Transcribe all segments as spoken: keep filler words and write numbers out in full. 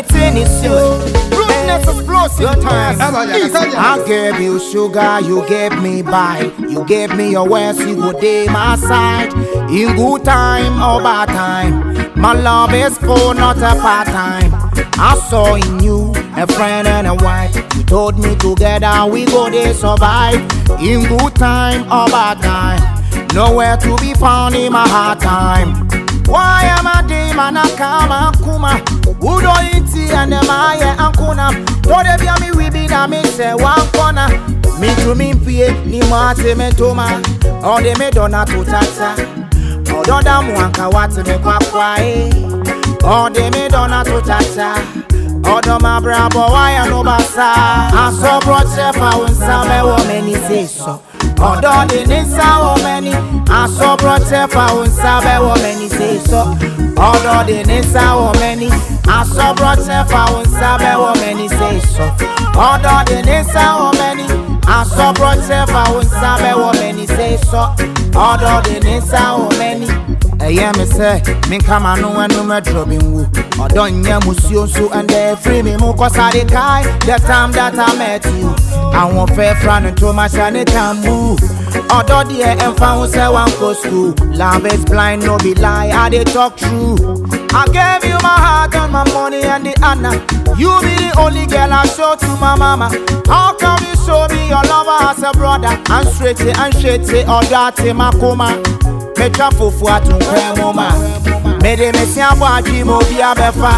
anything is you. Rudeness explosive your time. I gave you sugar, you gave me bite. You gave me your words, you go day my side. In good time or bad time, my love is full, not a part time. I saw in you a friend and a wife. You told me together we go they survive. In good time or bad time, nowhere to be found in my hard time. Why am I demon a kama kuma? Who do you see and the maya and kuna? Don't they be me we be na me say one corner. Me to me pay ni mate me toma. Or they me dona to tata. Or don't da muanka wat me kwa kwa eh. Or they me dona to tata. Or do my brabo why I no basa. I saw brought chef I won't same woman he say so. Although the nisa woman, I saw brought chef I won't same woman he say so. Although the nisa woman, I saw brought chef I won't same woman he say so. Although the nisa woman, I saw brought chef I won't same woman he say so. Although the nisa woman. I me say, me come on no and no me dropping woo. Or don't ya musio so and they free me mo cause I dey kai. The time that I met you, I won't fair friend and too much and it can move. Or do the air and found say one go school. Love is blind, no be lie, I dey talk true. I gave you my heart and my money and the honor. You be the only girl I show to my mama. How come you show me your lover as a brother? And straight it and straight it or that my coma. Me travel for a two mama. Me de me see a boy mo be a befa.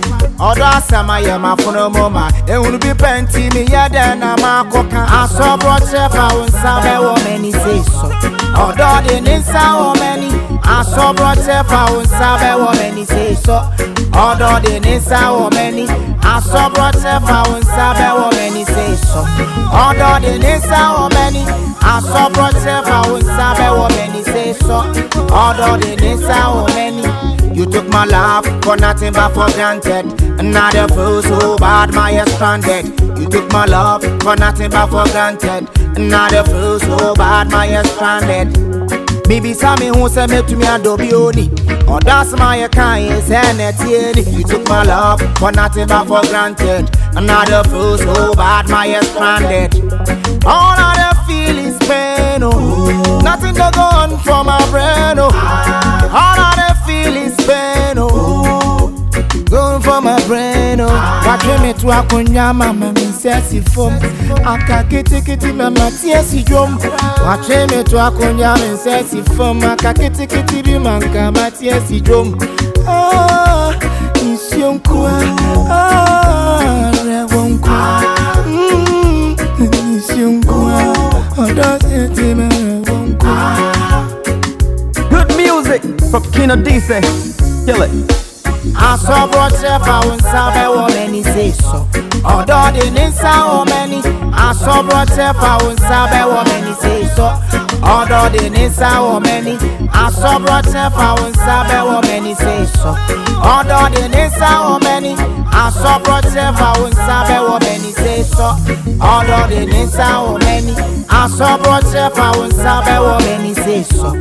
Odo asama ye ma funo mama. E unu be penti me ye de na ma koka. Aso bro chef a unsa be wo many say so. Odo de nisa wo many. Aso bro chef a unsa be wo many say so. Odo de nisa wo many. Aso bro chef a unsa be wo many say so. Odo de nisa wo many. Aso bro chef a unsa be wo many say so. Although the nisa wo many. You took my love for nothing but for granted. Another feel so bad my ass stranded. You took my love for nothing but for granted. Another feel so bad my ass stranded. Maybe Sammy who said me to me and Dobioni. Or that's my kind and you took my love for nothing but for granted. Another feel so bad my ass stranded. All I feel is pain, oh. Nothing to go on for my brain, oh. All I feel is pain, oh. Going for my brain, oh. Watch me to a kunya mama, me sassy foam. I can't get it, mama, tears drum. Watch me to a kunya, me sassy foam. I can't get it, manka, my tears drum. Ah, it's young kwa. Ah, rewon kwa. Hmm, it's young kwa. Good music from Kino D C. Kill it. I saw brought chef I won't sabe woman he say so. Although the nisa woman, I saw brought chef I won't sabe woman he say so. Although the nisa woman, I saw brought chef I won't sabe woman he say so. Although the nisa woman, I saw brought chef I won't sabe woman he say so. Although the nisa woman, I saw brought chef I won't sabe woman he say so.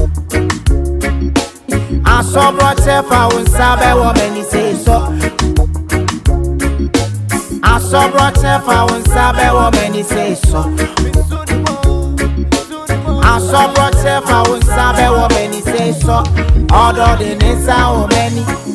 I saw brought chef I won't sabe woman he say so. I saw brought chef I won't sabe woman he say so. I saw brought chef I won't sabe woman he say so. Although the nisa woman.